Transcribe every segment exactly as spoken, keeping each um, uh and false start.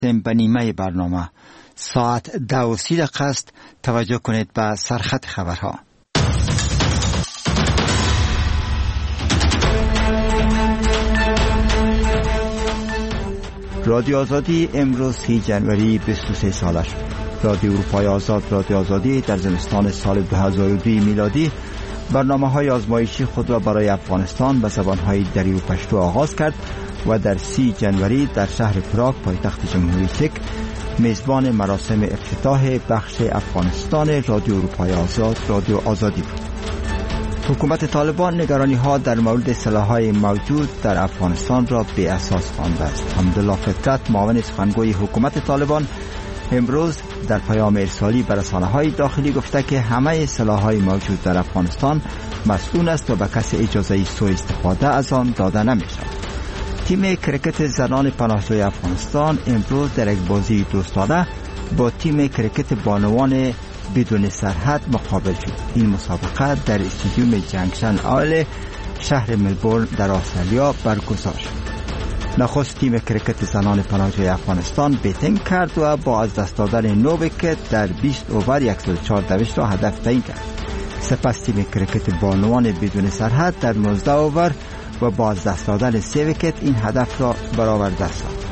به نیمه برنامه ساعت دو و سی دقیقه است. توجه کنید به سرخط خبرها. رادیو آزادی امروز سی جنوری بیست و سه سالش. رادیو اروپای آزاد رادیو آزادی در زمستان سال دو هزار و دو میلادی برنامه های آزمایشی خود را برای افغانستان به زبان های دری و پشتو آغاز کرد و در سی جنوری در شهر پراگ پایتخت جمهوری چک میزبان مراسم افتتاح بخش افغانستان رادیو اروپای آزاد رادیو آزادی بود. حکومت طالبان نگرانی ها در مورد سلاح‌های موجود در افغانستان را بی اساس خوانده است. حمدالله فطرت معاون سخنگوی حکومت طالبان امروز در پیام ارسالی به رسانه‌های داخلی گفته که همه سلاح‌های موجود در افغانستان مسئول است و به کسی اجازه سوء استفاده از آن داده نمی‌شود. تیم کرکت زنان پناهجوی افغانستان امروز در یک بازی دوستانه با تیم کرکت بانوان بدون سرحد مقابل شد. این مسابقه در استادیوم جنکشن آل شهر ملبورن در استرالیا برگزار شد. نخست تیم کرکت زنان پناهجوی افغانستان بیتینگ کرد و با از دست دادن نو ویکت در بیست اوور صد و چهار دویست را هدف تعیین کرد. سپس تیم کرکت بانوان بدون سرحد در نوزده اوور و با از دست دادن سه ویکت این هدف را برآورده است.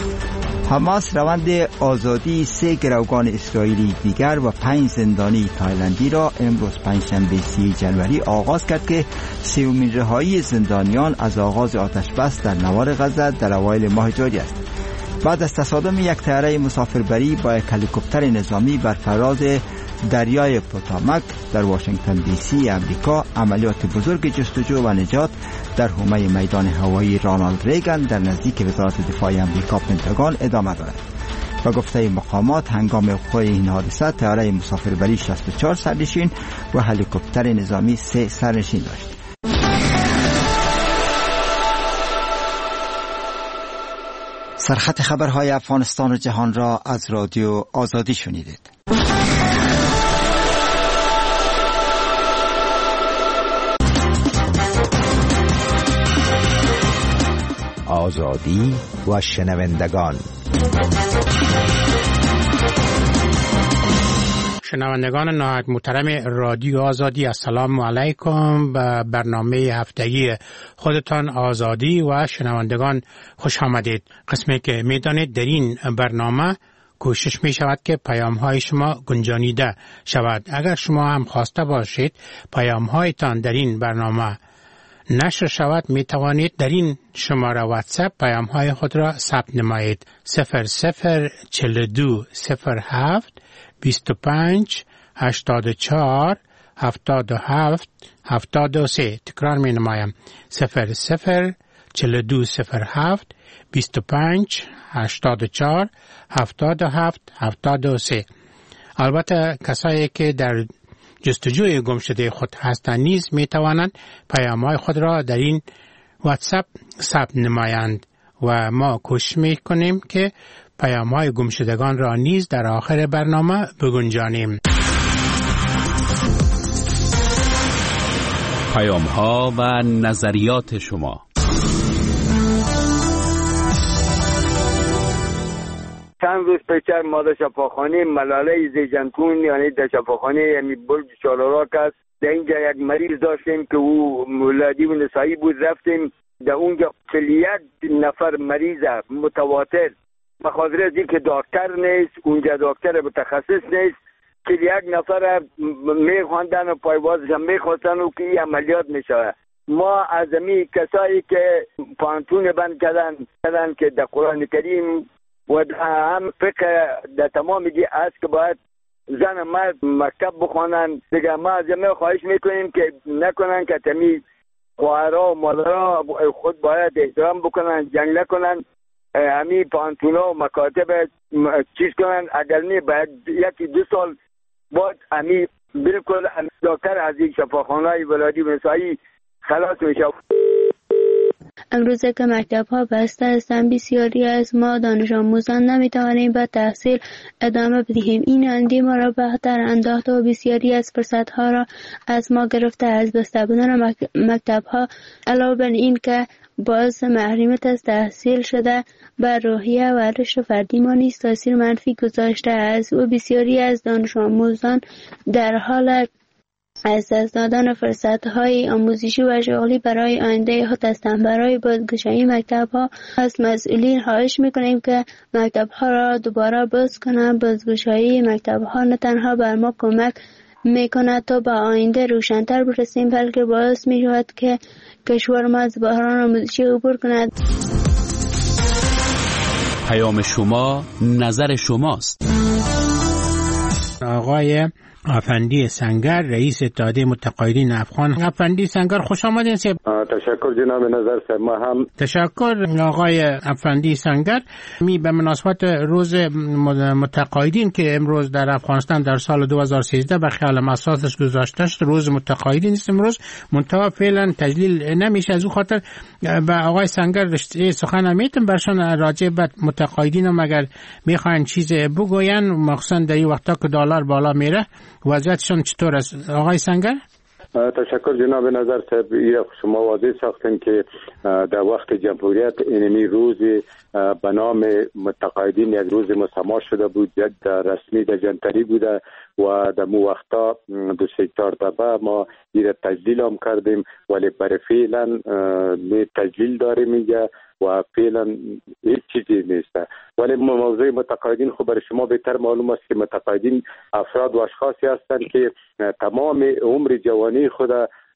حماس روند آزادی سه گروگان اسرائیلی دیگر و پنج زندانی تایلندی را امروز پنجشنبه سی جنوری آغاز کرد که سومین رهایی زندانیان از آغاز آتش بس در نوار غزه در اوایل ماه جاری است. بعد از تصادم یک طیاره مسافربری با یک هلیکوپتر نظامی بر فراز دریای پوتاماک در واشنگتن دی سی امریکا، عملیات بزرگ جستجو و نجات در حومه میدان هوایی رانالد ریگن در نزدیک وزارت دفاع امریکا پنتاگون ادامه دارد. و گفته مقامات هنگام وقوع این حادثه طیاره مسافربری شصت و چهار سرنشین و هلیکوپتر نظامی سه سرنشین داشت. سرخط خبرهای افغانستان و جهان را از رادیو آزادی شنیدید. آزادی و شنوندگان. شنوندگان نهایت محترم رادیو آزادی، السلام علیکم. به برنامه هفتگی خودتان آزادی و شنوندگان خوش آمدید. قسمی که میدانید در این برنامه کوشش می شود که پیام های شما گنجانیده شود. اگر شما هم خواسته باشید پیام هایتان در این برنامه نشر شود، می توانید در این شماره واتساپ پیام های خود را ثبت نمایید. صفر صفر چهل و دو صفر هفت بیست و پنج هشتاد و چهار هفتاد و هفت هفتاد و سه. تکرار می نمایم. صفر صفر چهل و دو صفر هفت بیست و پنج هشتاد و چهار هفتاد و هفت هفتاد و سه. البته کسایی که در جستجوی گمشده خود هستند نیز می توانند پیام‌های خود را در این واتساپ ثبت نمایند و ما کوشش می کنیم که پیام‌های گمشدگان را نیز در آخر برنامه بگنجانیم. پیام‌ها و نظریات شما. چند روز پیش ما در شفاخانه ملاله زیجنتون یعنی در شفاخانه یعنی برج چالوراک است، در اینجا یک مریض داشتیم که او مولادی و نسایی بود. رفتیم در اونجا یک نفر مریض متواتر بخاطر از اینکه دکتر نیست، اونجا دکتر متخصص نیست، که یک نفر میخواندن و پایوازش هم میخواستن و که این عملیات میشه. ما از امی کسایی که پانتون بند کردن کردن که در قرآن کریم و هم فقه در تمام دی است که باید زن مرد مکتب بخوانن دیگه. ما از همه خواهش میکنیم که نکنن که تمی خواهرها و مادرها خود باید احترام بکنن، جنگ نکنن، همی پانتونا و مکاتب چیز کنن. اگر نه باید یکی دو سال بعد همی بالکل دکتر از این شفاخانه ولادی و نسایی خلاص میشه. امروزه که مکتب ها بسته هستند بسیاری از ما دانش آموزان نمیتوانیم به تحصیل ادامه بدهیم. این اندی ما را بهتر انداخته و بسیاری از فرصت ها را از ما گرفته. از بسته بودن مکتب ها علاوه بر این که باعث محرومیت از تحصیل شده بر روحیه و رشد فردی ما نیز تاثیر منفی گذاشته است و بسیاری از دانش آموزان در حال از دست دادن فرصت‌های آموزشی و شغلی برای آینده خود هستند. برای بازگشایی مکتب‌ها از مسئولین خواهش می‌کنیم که مکتب‌ها را دوباره باز کنند. بازگشایی مکتب‌ها نه تنها بر ما کمک می‌کند تا به آینده روشن‌تر برسیم، بلکه باعث می‌شود که کشور ما از بحران آموزشی عبور کند. پیام شما نظر شماست. آقای افندی سنگر، رئیس اتحادیه متقاعدین افغان. افندی سنگر، خوش آمدین. تشکر جناب نظر صاحب. ما هم تشکر آقای افندی سنگر. می به مناسبت روز متقاعدین که امروز در افغانستان در سال دو هزار و سیزده به خیال اساسش گذاشته شد، روز متقاعدین است امروز، منتها فعلا تجلیل نمیشه. از او خاطر به آقای سنگر رشته سخن میتم برشان راجع به متقاعدین هم اگر میخواین چیز بگوین، مخصوصا در این وقتا که دلار بالا میره وضعیتشون چطور است آقای سنگر؟ تشکر جناب نظر صاحب. شما واضح ساختن که در وقت جمهوریت اینمی روز به نام متقاعدین یک روز مسما شده بود، یک رسمی در جنتری بوده و در مو وقتا دو سه چهار دفعه ما این تجلیل هم کردیم، ولی برای فعلا می تجلیل داریم میگه و فعلا هیچ چیزی نیست. ولی موضوع متقاعدین خب برای شما بهتر معلوم است که متقاعدین افراد و اشخاصی هستند که تمام عمر جوانی خود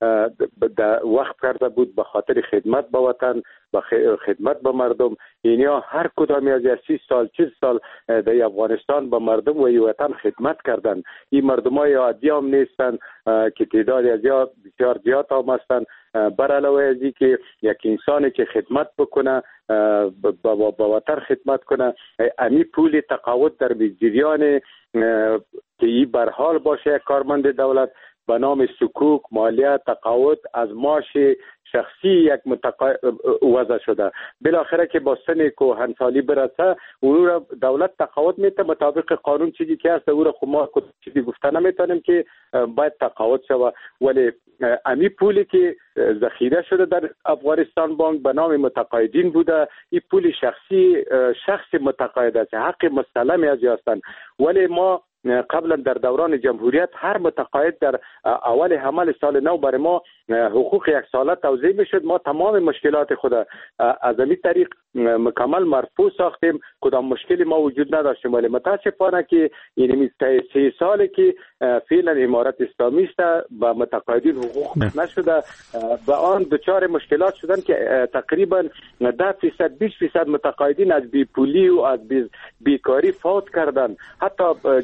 در وقت کرده بود به خاطر خدمت به وطن، به خدمت به مردم. اینها هر کدامی از سی سال چل سال در افغانستان به مردم و وطن خدمت کردند. این مردمای عادی هم نیستند که تعداد از یا بسیار زیاد هم هستند. بر علاوه از این که یک انسانی که خدمت بکنه به وطن خدمت کنه، امی پول تقاعد در جریان که این برحال باشه کارمند دولت به نام سکوک، مالیه، تقاعد از معاش شخصی یک متقاعد وضع شده. بالاخره که با سن کهنسالی برسه او را دولت تقاعد میده مطابق قانون. چیزی که هست او را خب ما چیزی گفته نمیتونیم که باید تقاعد شود، ولی امی پولی که ذخیره شده در افغانستان بانک به نام متقاعدین بوده، این پول شخصی شخص متقاعد است، حق مسلم از هستند. ولی ما قبلا در دوران جمهوریت هر متقاعد در اول حمل سال نو برای ما حقوق یک ساله توزیع میشد. ما تمام مشکلات خود از این طریق مکمل مرفوع ساختیم، کدام مشکلی ما وجود نداشتیم. ولی متاسفانه که یعنی سه ساله که فعلا امارت اسلامی است با متقاعدین حقوق نشده، با آن دچار مشکلات شدن که تقریبا ده فیصد بیست فیصد متقاعدین از بیپولی و از بیکاری فوت کردن. حتی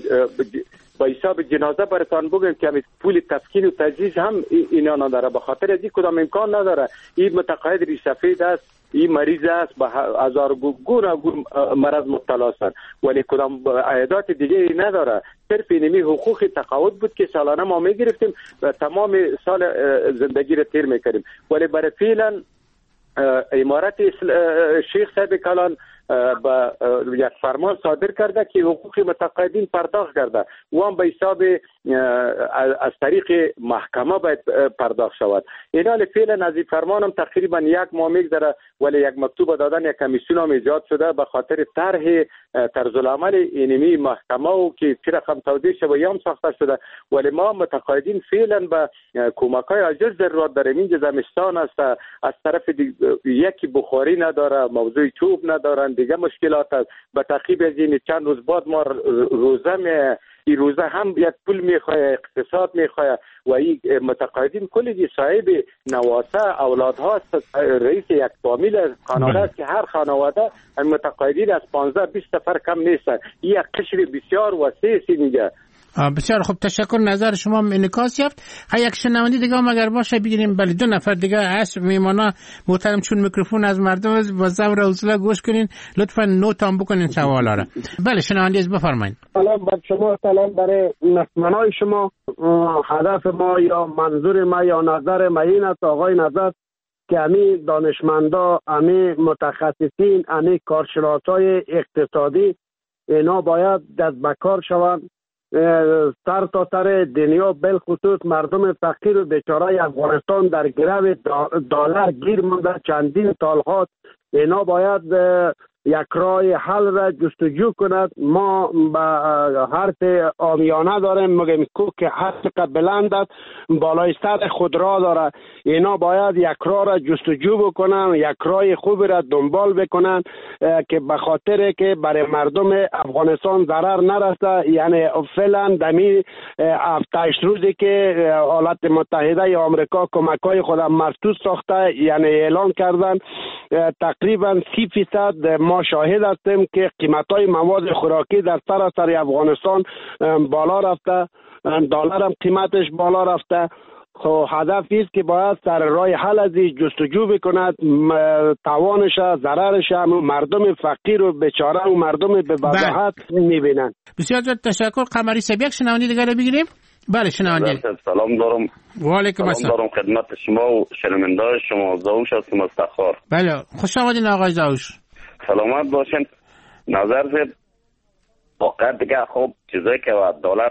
با حساب جنازه براتان بگم که همین پول تسکین و تجهیز هم اینا نداره، به خاطر از این کدام امکان نداره. این متقاعد ریش سفید است، این مریض است، به هزار گونه مرض مبتلا است، ولی کدام عیادات دیگه نداره. صرف اینمی حقوق تقاعد بود که سالانه ما میگرفتیم و تمام سال زندگی رو تیر میکردیم. ولی برای فعلا امارت شیخ صاحب کلان با یک فرمان صادر کرده که حقوق متقاعدین پرداخت کرده و هم به حساب از طریق محکمه باید پرداخت شود. این حال فعلا از این فرمان هم تقریبا یک ماه میگذره، ولی یک مکتوب دادن یک کمیسیون هم ایجاد شده به خاطر طرح طرز العمل اینمی محکمه و که چه رقم توضیح شده یا هم ساخته شده. ولی ما متقاعدین فعلا به کمک‌های عاجز ضرورت داریم. اینجا زمستان است، از طرف یکی بخاری نداره، موضوع چوب ندارن، دیگه مشکلات است. به تعقیب از این چند روز بعد ما روزه می این روزه هم یک پول میخواه، اقتصاد میخواه و این متقاعدین کلی صاحب نواسه اولادها است. رئیس یک فامیل خانواده است که هر خانواده متقاعدین از پانزده بیست نفر کم نیستن. این یک قشر بسیار وسیع است. میگه بسیار خوب، تشکر. نظر شما انعکاس یافت. یک شنونده دیگه هم اگر باشه بگیریم. بله، دو نفر دیگه هست میمانا محترم، چون میکروفون از مردم با صبر و حوصله گوش کنین، لطفا نوت هم بکنین سوالا را. بله شنونده از بفرمایید. سلام بر شما، سلام برای نسمنای شما. هدف ما یا منظور ما یا نظر ما این است آقای نظر که امی دانشمندا، امی متخصصین، امی کارشناسای اقتصادی اینا باید دست به کار شوند سر تا سر دنیا بالخصوص مردم فقیر و بیچاره افغانستان در گرو دلار گیر مونده چندین سال هاست. اینا باید یک راه حل را جستجو کند. ما به حرف عامیانه داریم میگیم کوک هر چقدر بلند است بالای سر خود را داره. اینا باید یک راه را جستجو بکنن، یک راه خوبی را دنبال بکنن که به خاطر که برای مردم افغانستان ضرر نرسه. یعنی فعلا دمی هفتش روزی که ایالات متحده آمریکا کمک‌های خود مردود ساخته، یعنی اعلان کردن تقریبا سی فیصد ما شاهد هستیم که قیمت‌های مواد خوراکی در سراسر افغانستان بالا رفته، دلار هم قیمتش بالا رفته. خب هدف است که باید سر راه حل از جستجو بکند، توانش ضررش هم مردم فقیر و بیچاره و مردم به بداهت میبینن. بسیار زیاد تشکر. قمری صاحب یک شنونده دیگه رو بگیریم. بله شنونده. سلام دارم. و علیکم السلام. دارم خدمت شما و شنونده شما. زاوش هستم از تخار. بله خوش آمدین آقای زاوش. سلامت باشین. نظر زد واقعا دیگه خوب چیزایی که دلار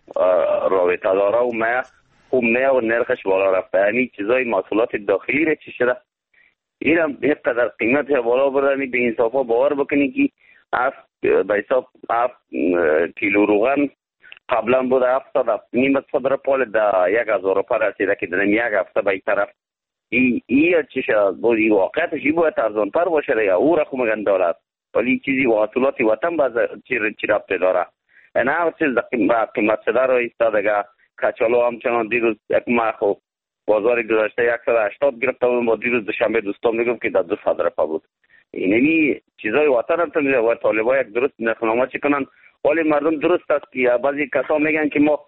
رابطه داره و ما خوب نه و نرخش بالا رفته. یعنی چیزای محصولات داخلی رو چی شده این هم یک قدر قیمت بالا بردنی به انصافا باور بکنی که هفت به حساب هفت کیلو روغن قبلا بود هفتاد نیمت صدر پال در یک هزار روپا رسیده که در یک هفته به این طرف این ای چی شد بود. این واقعیتش این باید ارزان پر باشه یا او را خو مگن دولت ولی چیزی محصولات وطن باز چی چی رفته داره. نه هر چیز قیمت شده رو ایستادگه. کچالو همچنان دیروز یک ماه خو بازار گذشته صد و هشتاد گرفته بود. ما دیروز دوشنبه دوستان میگم که در دو صد روپا بود. اینمی چیزای وطن هم تمیزه و طالبا یک درست نرخنامه چی کنن. ولی مردم درست است که بعضی کسا میگن که ما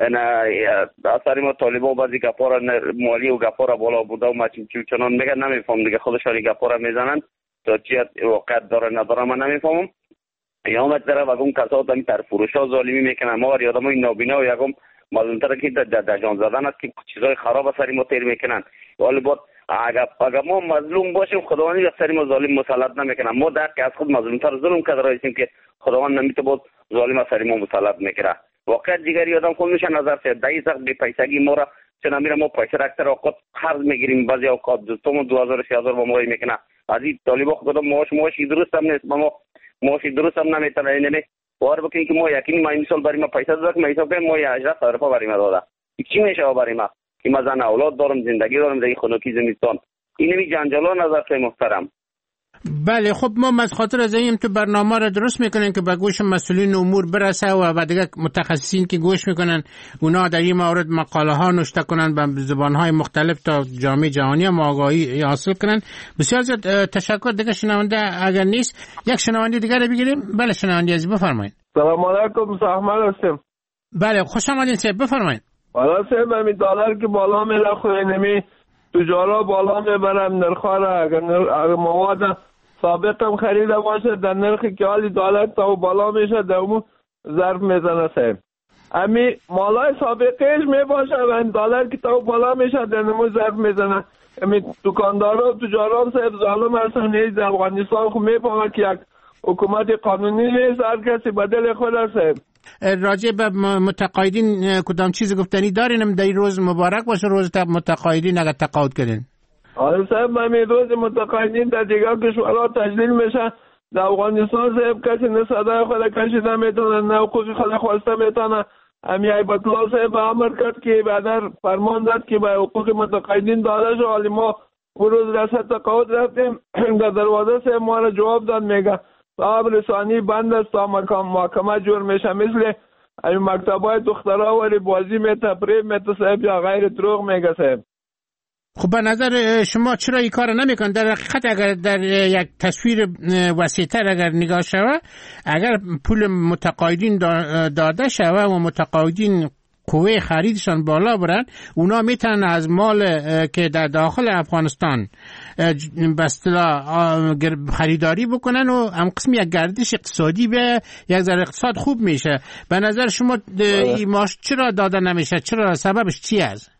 اثر ما طالبا بعضی گپارا مالی و گپارا بالا بوده و ما چنان میگن نمیفهم دیگه خودشانی گپارا میزنن تا چی واقعیت داره نداره من نمیفهمم. یا هم طرف اگم کسا دمی تر فروشا ظالمی میکنن. ما ور یادم این نابینا و یکم مظلومتر که در جان زدن است که چیزای خراب سری ما تیر میکنن. ولی بعد اگر اگر ما مظلوم باشیم خداوند یک سری ما ظالم مسلط نمیکنه. ما در که از خود مظلومتر ظلم کرده رایسیم که خداوند نمیته بود ظالم سری ما مسلط میکنه. واقعا دیگری آدم خود میشه نظر سه دایی سق بی پیسگی ما را چه نمیره ما پیسه اکثر اوقات قرض میگیریم. بعضی اوقات دوستمون دو هزار سه هزار با ما میکنه. از این طالبا خودم معاش معاشی درست هم نیست. ما معاشی درست هم نمیتونه. اینه وار بکنیم که ما یقینی ما مثال برای ما پیسه داد که ما حساب کنیم ما هجده هزار روپا برای ما داده. چی میشه برای ما که ما زن اولاد دارم زندگی دارم در این خنکی زمستان. این می جنجالا نظر خیلی محترم. بله خب ما از خاطر از این تو برنامه را درست میکنیم که به گوش مسئولین امور برسه و بعد دیگه متخصصین که گوش میکنن اونا در این مورد مقاله ها نوشته کنن به زبان های مختلف تا جامعه جهانی هم آگاهی حاصل کنن. بسیار زیاد تشکر. دیگه شنونده اگر نیست یک شنونده دیگه رو بگیریم. بله شنونده عزیز بفرمایید. سلام علیکم سحمد هستم. بله خوش آمدین صاحب بفرمایید. حالا صاحب همین دلار که بالا میره خو نمی تجارا بالا میبرم نرخا را. اگر مواد سابق هم خریده باشه در نرخی که حالی دلار تا بالا میشه در اون ظرف میزنه صاحب. امی مالای سابقهش میباشه و دلار که تا بالا میشه در اون ظرف میزنه. امی دکاندارا و تجارا صاحب ظالم هستن. نیز در افغانستان خو میفهمه که یک حکومت قانونی نیست. هر کسی بدل خود هست. راجع به متقاعدین کدام چیز گفتنی دارین در این روز مبارک باشه روز متقاعدین اگر تقاعد کردین؟ آره صاحب همین روز متقاعدین در دیگر کشورها تجلیل میشه. در افغانستان صاحب کسی نه صدای خود کشید نمیتونه نه حقوق خود خواسته میتونه. همین عیبت الله صاحب امر کرد که بعد فرمان داد که به حقوق متقاعدین داده شد. حالی ما اون روز رسد تقاعد رفتیم در دروازه صاحب ما را جواب داد میگه صاحب رسانی بند است تا محکمه جور میشه. مثل این مکتبای دخترها ولی بازی می تفریب می تصیب یا غیر دروغ میگه صاحب. خب به نظر شما چرا این کار نمیکن؟ در حقیقت اگر در یک تصویر وسیع‌تر اگر نگاه شود اگر پول متقاعدین داده شود و متقاعدین قوه خریدشان بالا برن اونا میتونن از مال که در داخل افغانستان به اصطلاح خریداری بکنن و هم قسم یک گردش اقتصادی به یک ذره اقتصاد خوب میشه. به نظر شما این ماش چرا داده نمیشه؟ چرا سببش چی است؟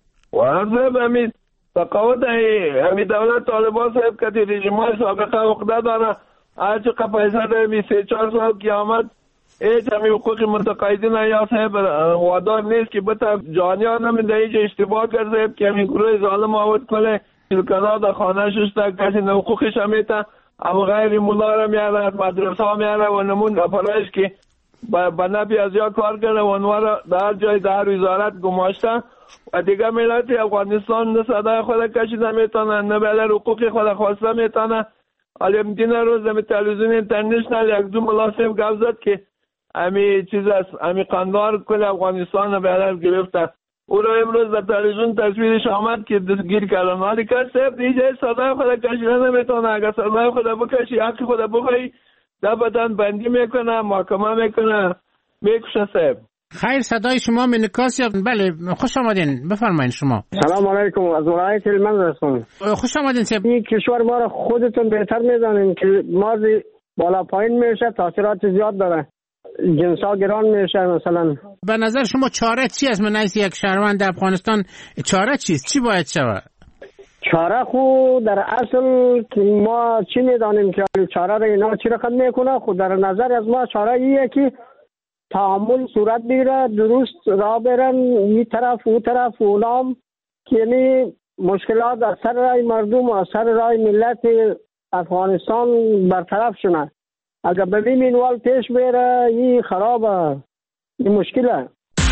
واضح همین تقاعد همین دولت طالبان صاحب که رژیم های سابقه عقده داره هرچی که پیسه ده می سه چهار سال که آمد هیچ همی حقوق متقاعدین یا صاحب وادار نیست که بتا جانیان هم در اینجا اشتباه کرده که همین گروه ظالم آورد کله کلکنا در خانه شسته کسی نه حقوقش همیتا اما غیر مولا را میاره مدرسه ها میاره و نمون اپرایش که با نبی از یا کار کرده و اونوار در جای در وزارت گماشته و دیگه ملت افغانستان نه صدای خود کشیده میتونه نه بلر حقوق خود خواسته میتونه. حالا امدین روز دمی تلویزیون اینترنشنل یک دو ملاسم گفت زد که امی چیز است امی قندار کل افغانستان بلر گرفته او را امروز در تلویزیون تصویرش آمد که دستگیر کردن. حالی که صرف دیگه صدای خود کشیده نمیتونه. اگر صدای خود بکشی حق خود بخوایی در بدن بندی میکنه محاکمه میکنه میکشه صاحب. خیر صدای شما منکاس یا بله خوش آمدین بفرمایید شما. سلام علیکم از ولایت هلمند هستم. خوش آمدین صاحب. این کشور ما را خودتون بهتر میدانین که ما بالا پایین میشه تاثیرات زیاد داره جنسا گران میشه. مثلا به نظر شما چاره چی است؟ من از یک شهروند افغانستان چاره چیست؟ چی باید شود؟ چاره خود در اصل ما چی میدانیم که چاره را اینا چی رقم میکنه. خود در نظر از ما چاره ایه که تعامل صورت بگیره درست را برن این طرف او طرف اونام که یعنی مشکلات از سر رای مردم و از سر رای ملت افغانستان برطرف شونه. اگر به این منوال پیش بره این خرابه این مشکله.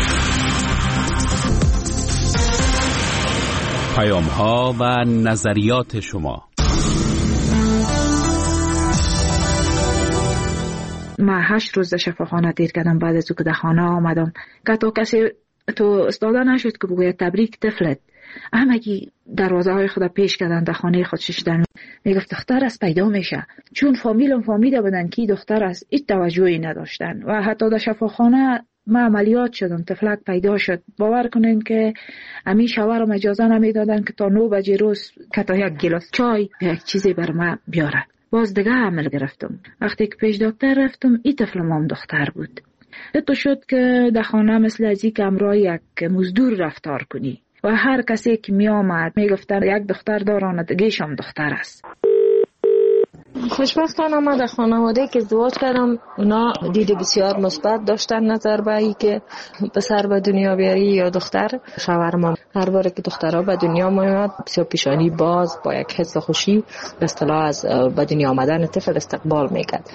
پیام ها و نظریات شما. من هشت روز در شفاخانه دیر کردم بعد از او که در خانه آمدم که تا کسی تو استاده نشد که بگوید تبریک طفلت. همگی دروازه های خود پیش کردن در خانه خود ششتن. میگفت دختر از پیدا میشه چون فامیلم فامیده بودن که دختر از هیچ توجهی نداشتن و حتی در شفاخانه ما عملیات شدم طفلک پیدا شد. باور کنین که امی شوهرم اجازه نمیدادن که تا نو بجه روز که تا یک گلاس چای یک چیزی بر ما بیاره. باز دیگه عمل گرفتم. وقتی که پیش دکتر رفتم این طفلم هم دختر بود. حتی شد که در خانه مثل از یک امرای یک مزدور رفتار کنی و هر کسی که می آمد می گفتن یک دختر دارن دیگه‌ش هم دختر است. خوشبختانه ما در خانواده که ازدواج کردم اونا دید بسیار مثبت داشتن نظر به ای که پسر به دنیا بیاری یا دختر. شوهرم هر بار که دخترها به دنیا میاد بسیار پیشانی باز با یک حس خوشی به اصطلاح از به دنیا آمدن طفل استقبال میکرد.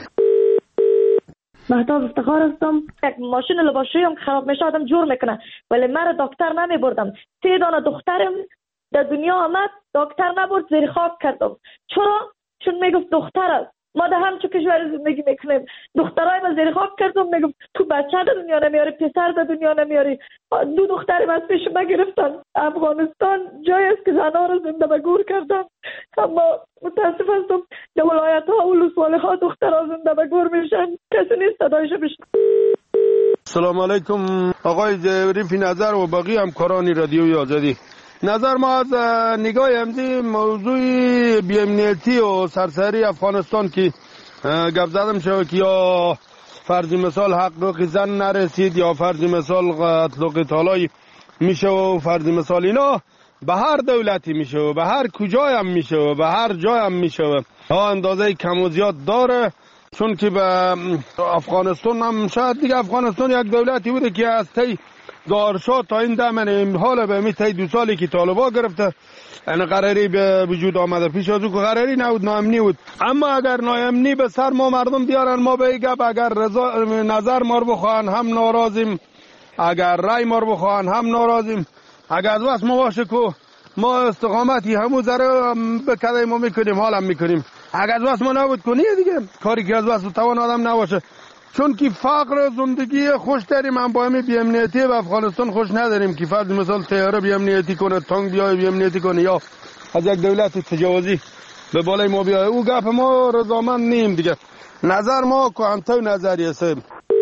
مهتاب افتخار هستم. یک ماشین لباسشویی هم خراب میشه آدم جور میکنه ولی من دکتر نمیبردم. سه دانه دخترم در دنیا آمد دکتر نبرد زیر خاک کردم. چرا؟ چون میگفت دختر است. ما در همچون کشور زندگی میکنیم. دخترای ما زیر خاک کردم میگفت تو بچه در دنیا نمیاری پسر در دنیا نمیاری. دو دخترم از پیش ما گرفتن. افغانستان جایی است که زنها را زنده به گور کردن اما متاسف هستم در ولایت ها و ولسوالی ها دخترها زنده به گور میشن کسی نیست صدایشو بشنوه. سلام علیکم آقای ظریفی نظر و بقیه همکاران رادیوی آزادی. نظر ما از نگاه امدی موضوع بی‌امنیتی و سرسری افغانستان که گپ زدم شد که یا فرض مثال حقوق زن نرسید یا فرض مثال قتل و قتالای میشه و فرض مثال اینا به هر دولتی میشه و به هر کجای هم میشه و به هر جای هم میشه و ها اندازه کم و زیاد داره. چون که به افغانستان هم شاید دیگه افغانستان یک دولتی بوده که از تی دارشا تا این دمن حالا به می تی دو سالی که طالبا گرفته این قراری به وجود آمده. پیش از او که قراری نبود ناامنی بود. اما اگر ناامنی به سر ما مردم بیارن ما به گپ اگر رضا نظر ما رو بخوان هم ناراضیم اگر رای ما رو بخوان هم ناراضیم. اگر از واسه ما باشه که ما استقامتی همو ذره به کدای ما میکنیم حالم میکنیم. اگر از واسه ما نبود کنی دیگه کاری که از واسه توان آدم نباشه. چون که فقر زندگی خوش داریم هم با همین بی‌امنیتی و افغانستان خوش نداریم که فرض مثال تیاره بی‌امنیتی کنه تانک بیای بی‌امنیتی کنه یا از یک دولت تجاوزی به بالای ما بیای. او گپ ما رضامند نیم دیگه. نظر ما که هم تو نظریه سه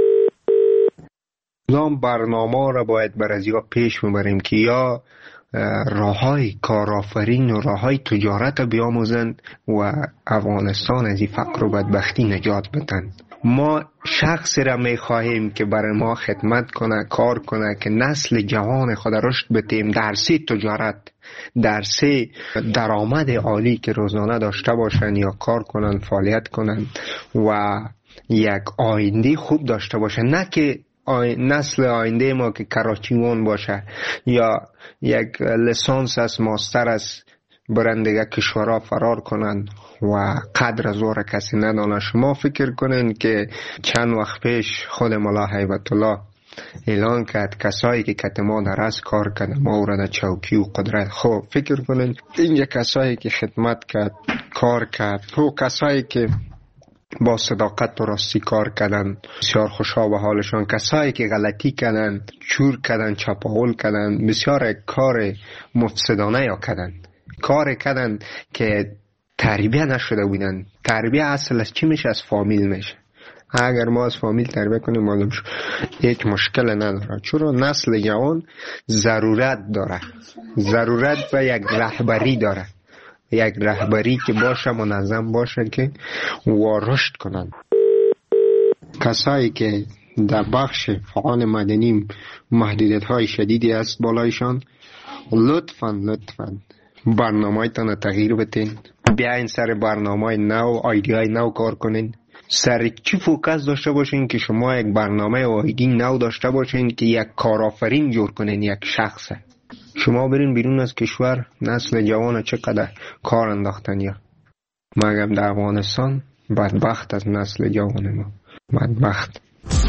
نام برنامه را باید بر از یا پیش میبریم که یا راههای کارآفرین و راههای تجارت بیاموزن و افغانستان از این فقر و بدبختی نجات بدن. ما شخصی را می خواهیم که برای ما خدمت کنه کار کنه که نسل جوان خود رشد بدیم در سه تجارت در سه درآمد عالی که روزانه داشته باشن یا کار کنن فعالیت کنن و یک آینده خوب داشته باشه، نه که آی... نسل آینده ما که کراچیوان باشه یا یک لیسانس از ماستر از برندگه کشورها فرار کنن و قدر زور کسی ندانه. شما فکر کنین که چند وقت پیش خود مولا هیبت الله اعلان کرد کسایی که کت ما در از کار کرد ما را در چوکی و قدرت. خب فکر کنین این کسایی که خدمت کرد کار کرد و کسایی که با صداقت و راستی کار کردن بسیار خوشحال به حالشان، کسایی که غلطی کردن چور کردن چپاول کردن بسیار کار مفسدانه یا کردن، کار کردن که تربیه نشده بودن. تربیه اصل از چی میشه؟ از فامیل میشه. اگر ما از فامیل تربیه کنیم معلوم شد یک مشکل نداره، چون نسل جوان ضرورت داره، ضرورت به یک رهبری داره، یک رهبری که باشه منظم باشه که و رشد کنن. کسایی که در بخش فعال مدنی محدودیت های شدیدی است بالایشان، لطفاً لطفاً برنامه تان تغییر بتین، بیاین سر برنامه نو، آیدیای نو کار کنین. سر چی فوکس داشته باشین که شما یک برنامه و آیدی نو داشته باشین که یک کارآفرین جور کنین، یک شخصه. شما برین بیرون از کشور نسل جوان چقدر کار انداختن، یا مگم در افغانستان بدبخت از نسل جوان ما، بدبخت.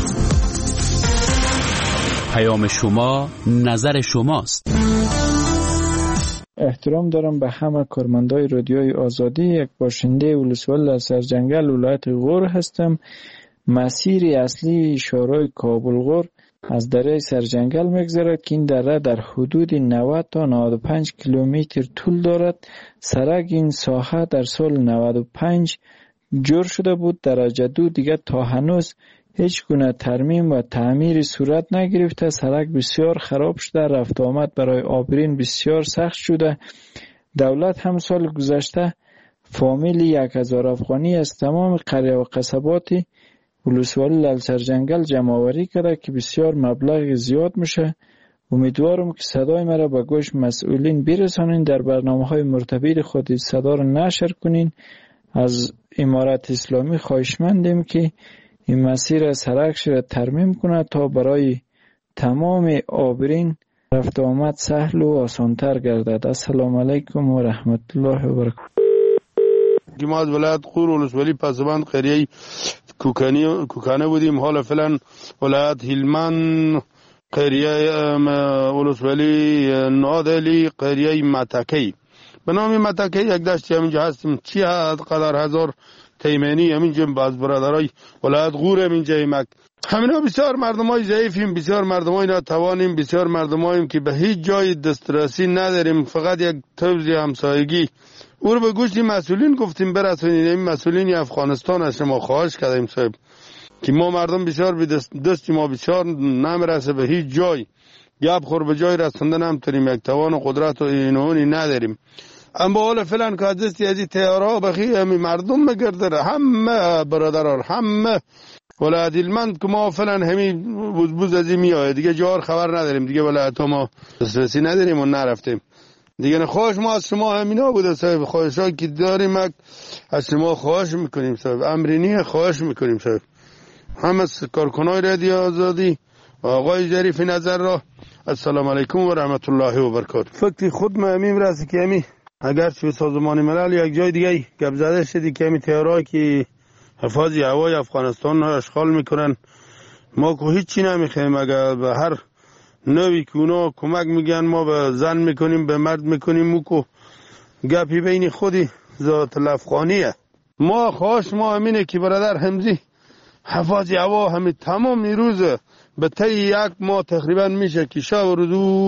پیام شما نظر شماست. احترام دارم به همه کارمندای رادیوی آزادی. یک باشنده ولسوالی از سرجنگل ولایت غور هستم. مسیر اصلی شورای کابل غور از دره سرجنگل میگذرد که این دره در حدود نود تا نود و پنج کیلومتر طول دارد. سرک این ساحه در سال نود و پنج جور شده بود. درجه دو دیگه تا هنوز هیچ گونه ترمیم و تعمیر صورت نگرفته. سرک بسیار خراب شده، رفت آمد برای عابرین بسیار سخت شده. دولت هم سال گذشته فامیل یک هزار افغانی از تمام قریه و قصبات ولسوالی لال سرجنگل جمع آوری کرده که بسیار مبلغ زیاد میشه. امیدوارم که صدای مرا به گوش مسئولین برسانین، در برنامه‌های مرتبط خود صدا را نشر کنین. از امارت اسلامی خواهشمندیم که این مسیر سرکش را ترمیم کنه تا برای تمام عابرین رفت و آمد سهل و آسانتر گردد. السلام علیکم و رحمت الله و برکاته. ما از ولایت غور ولسوالی پسبند قریه کوکانی کوکانه بودیم. حالا فعلا ولایت هلمند قریه ولسوالی نادلی قریه متکی به نام متکی یک دشتی همینجا هستیم. چی قدر هزار تیمنی همینجا باز برادرای ولایت غور همینجا ایمک. همینا بسیار مردمای ضعیفیم، بسیار مردمای ناتوانیم، بسیار مردماییم که به هیچ جای دسترسی نداریم. فقط یک توزیع همسایگی او رو به گوش مسئولین گفتیم برسونید. این مسئولین افغانستان از شما خواهش کردیم صاحب که ما مردم بسیار بی دست, دست ما بسیار نمیرسه به هیچ جای، گپ خور به جای رسوندن هم تریم، یک توان و قدرت و اینونی نداریم. اما حالا فعلا که دستی از این تیارها بخی همی مردم مگرده، همه برادران همه ولایت هلمند که ما فعلا همی بوز بوز از این میآید دیگه، جوار خبر نداریم دیگه، ولایت ما دسترسی نداریم و نرفتیم دیگه. خواهش ما از شما همینا بوده صاحب، خواهش ها که داریم از شما خواهش میکنیم صاحب، امرینی خواهش میکنیم صاحب. همه کارکنای رادیو آزادی و آقای ظریف نظر را السلام علیکم و رحمت الله و برکاته. فکر خود ما همین راستی که همی اگر چه سازمان ملل یک جای دیگه گپ زده شدی که همی تیارایی که حفاظی هوای افغانستان را اشغال میکنن، ما که هیچی نمیخوایم. اگر به هر نوی که اونا کمک میگن ما به زن میکنیم به مرد میکنیم، مو که گپی بین خودی ذات الافغانیه. ما خواهش ما همینه که برادر همزی حفاظی هوا همین تمام روز به طی یک ماه تقریبا میشه که شب و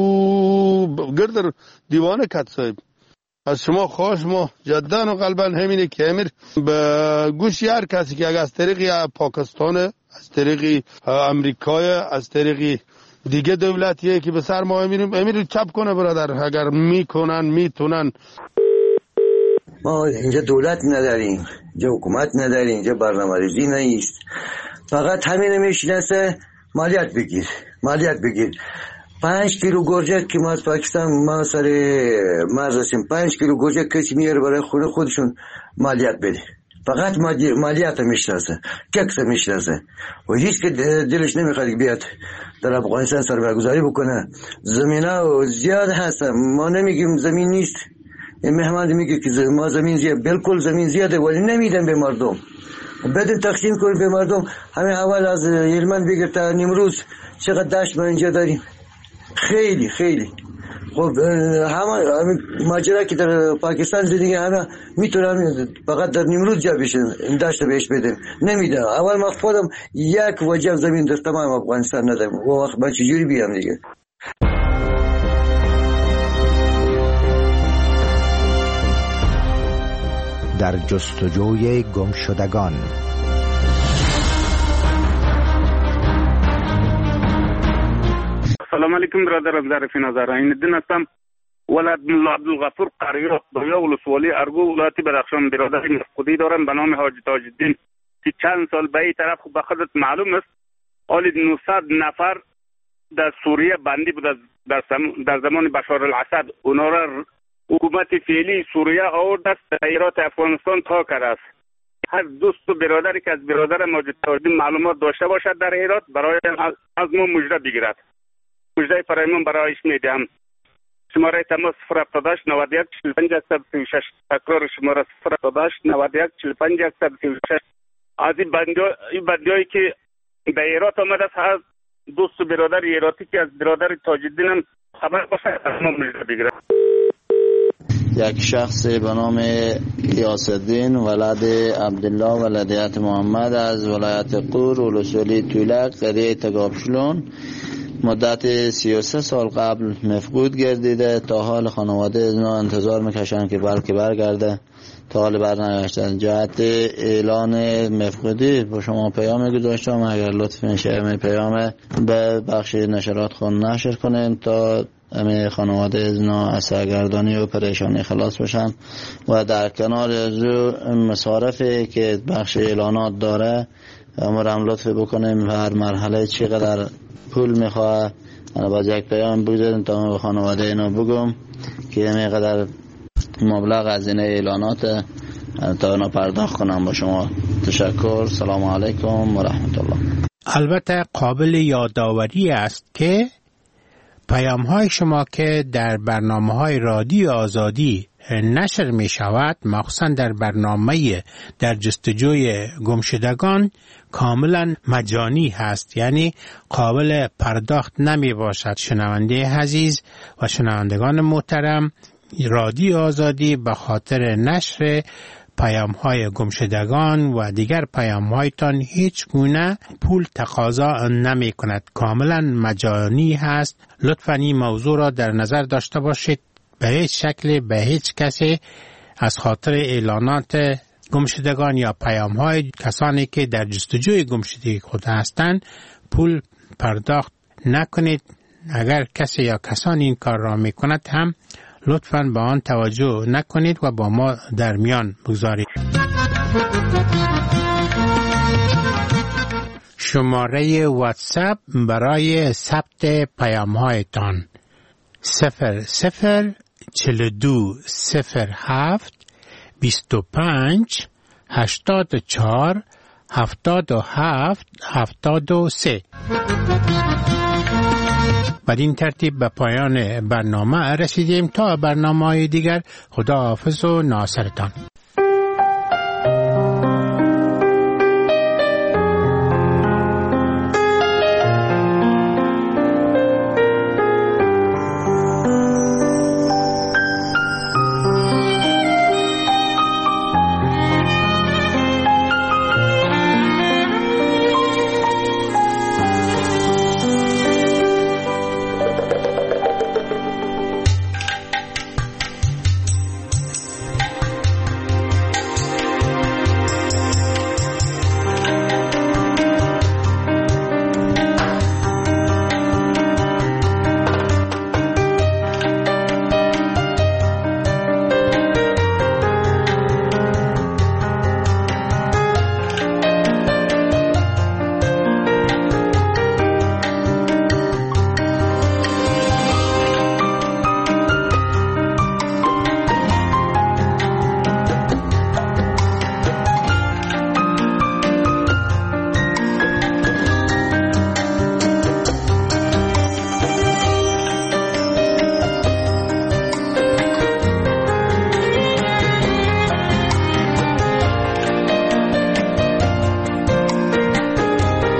روز گرد دیوانه کت صاحب. از شما خواهش ما جدا و قلبا همینه که امیر به گوش هر کسی که اگر از طریق پاکستان، از طریق امریکای، از طریق دیگه دولتیه که به سر ما امیریم امیر چپ کنه برادر، اگر میکنن میتونن. ما اینجا دولت نداریم، اینجا حکومت نداریم، اینجا برنامه‌ریزی نیست، فقط همین میشناسه مالیات بگیر مالیات بگیر. پنج کیلو گرجه که ما از پاکستان ما سر مرز هستیم، پنج کیلو گرجه کسی میاره برای خونه خودشون مالیات بده. فقط مالیات میشناسه، تکس میشناسه و هیچ که دلش نمیخواد بیاد در افغانستان سرمایه‌گذاری بکنه. زمینا زیاد هست، ما نمیگیم زمین نیست. این مهمان میگه که ما زمین زیاد، بالکل زمین زیاده ولی نمیدن به مردم. بدون تقسیم کنیم به مردم. همین اول از هلمند بگیر تا نیمروز چقدر دشت ما اینجا داریم، خیلی خیلی. خب همه ماجرا که در پاکستان زندگی همه میتونن فقط در نیمروز جا بشن، این دشت بهش بدیم، نمیدن. اول ما خودم یک وجب زمین در تمام افغانستان ندارم، و وقت من چجوری بیام دیگه؟ در جستجوی گمشدگان. سلام علیکم برادرم، ظریف نظر این الدین هستم، ولد عبدالغفور قریه دویا ولسوالی ارگو ولایت بدخشان. برادری مفقودی دارم به نام حاجی تاج الدین که چند سال به این طرف به خودت معلوم است حالی نهصد نفر در سوریه بندی بود در, در زمان بشار الاسد. اونا را حکومت فعلی سوریه آورد است ایرات افغانستان تا کرده است. هر دوست و برادری که از برادر ماجد تاج الدین معلومات داشته باشد در ایرات برای از ما مژده بگیرد. مژده فرایمان برایش میدهم. شماره تماس صفر هفتاد و هشت نود و یک چهل و پنج صد و سی و شش. تکرار شماره صفر هفتاد و هشت نود و یک چهل و پنج صد و سی و شش. از این بندیایی که به ایرات آمده است، هر دوست و برادر ایراتی که از برادر تاج الدین هم خبر باشد از ما مژده بگیرد. یک شخص به نام غیاث الدین ولد عبدالله ولدیت محمد از ولایت قور ولسوالی تولک قریه تگابشلون مدت سی و سه سال قبل مفقود گردیده. تا حال خانواده اینا انتظار میکشن که بلکه برگرده، تا حال برنگشتن. جهت اعلان مفقودی با شما پیام گذاشتم، اگر لطف میشه می پیام به بخش نشرات خون نشر کنین تا همه خانواده اینا از سرگردانی و پریشانی خلاص بشن. و در کنار از مصارفی که بخش اعلانات داره امرم لطف بکنیم هر مرحله چقدر پول میخواه. انا باز یک پیام بگذاریم تا من به خانواده اینا بگم که اینقدر مبلغ از این اعلانات تا اینا پرداخت کنم. با شما تشکر. سلام علیکم و رحمت الله. البته قابل یادآوری است که پیام های شما که در برنامه های رادیو آزادی نشر می شود، مخصوصا در برنامه در جستجوی گمشدگان، کاملا مجانی هست، یعنی قابل پرداخت نمی باشد. شنونده عزیز و شنوندگان محترم، رادیو آزادی به خاطر نشر پیام های گمشدگان و دیگر پیام هایتان هیچ گونه پول تقاضا نمی کند، کاملا مجانی هست. لطفاً این موضوع را در نظر داشته باشید. به هیچ شکل به هیچ کسی از خاطر اعلانات گمشدگان یا پیام های کسانی که در جستجوی گمشدگی خود هستند پول پرداخت نکنید. اگر کسی یا کسانی این کار را می کند هم لطفاً به آن توجه نکنید و با ما در میان بگذارید. شماره واتساپ برای ثبت پیام هایتان صفر صفر چهل و دو صفر هفت بیست و پنج هشتاد و چهار هفتاد و هفت هفتاد و سه. بدین ترتیب به پایان برنامه رسیدیم. تا برنامه‌های دیگر خداحافظ و ناصرتان.